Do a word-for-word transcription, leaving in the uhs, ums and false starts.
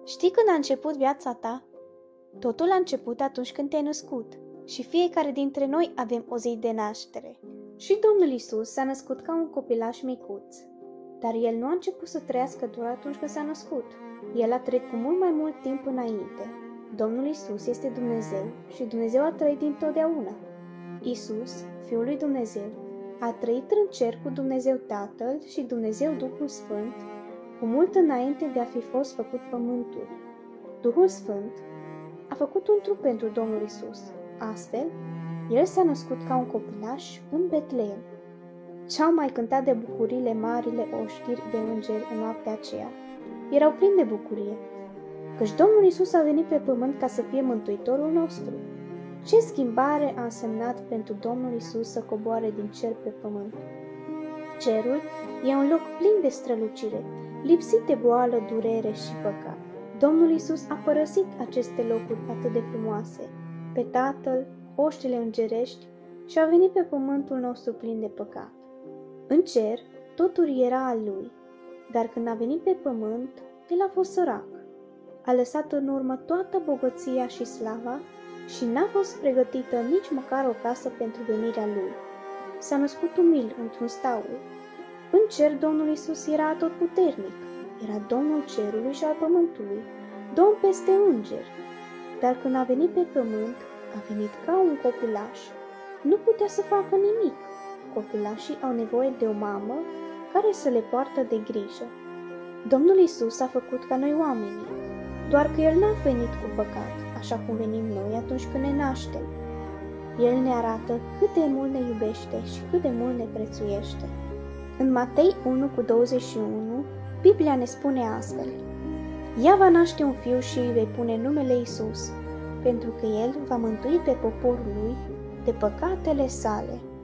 Știi când a început viața ta? Totul a început atunci când te-ai născut și fiecare dintre noi avem o zi de naștere. Și Domnul Isus s-a născut ca un copilaș micuț, dar El nu a început să trăiască doar atunci când s-a născut. El a trăit cu mult mai mult timp înainte. Domnul Isus este Dumnezeu și Dumnezeu a trăit dintotdeauna. Isus, Fiul lui Dumnezeu, a trăit în cer cu Dumnezeu Tatăl și Dumnezeu Duhul Sfânt, cu mult înainte de a fi fost făcut pământul. Duhul Sfânt a făcut un trup pentru Domnul Isus. Astfel, El s-a născut ca un copilaș în Betleem. Ce-au mai cântat de bucurile marile oștiri de îngeri în noaptea aceea? Erau plini de bucurie, căci Domnul Isus a venit pe pământ ca să fie mântuitorul nostru. Ce schimbare a însemnat pentru Domnul Isus să coboare din cer pe pământ! Cerul e un loc plin de strălucire, lipsit de boală, durere și păcat. Domnul Isus a părăsit aceste locuri atât de frumoase, pe Tatăl, oștile îngerești, și a venit pe pământul nostru plin de păcat. În cer, totul era al Lui, dar când a venit pe pământ, El a fost sărac. A lăsat în urmă toată bogăția și slava și n-a fost pregătită nici măcar o casă pentru venirea Lui. S-a născut umil într-un staul. În cer, Domnul Isus era atotputernic, era Domnul cerului și al pământului, Domn peste îngeri. Dar când a venit pe pământ, a venit ca un copilaș. Nu putea să facă nimic. Copilașii au nevoie de o mamă care să le poartă de grijă. Domnul Isus a făcut ca noi oamenii, doar că El n-a venit cu păcat, așa cum venim noi atunci când ne naștem. El ne arată cât de mult ne iubește și cât de mult ne prețuiește. În Matei unu cu douăzeci și unu, Biblia ne spune astfel: Ea va naște un fiu și îi vei pune numele Isus, pentru că El va mântui pe poporul Lui de păcatele sale.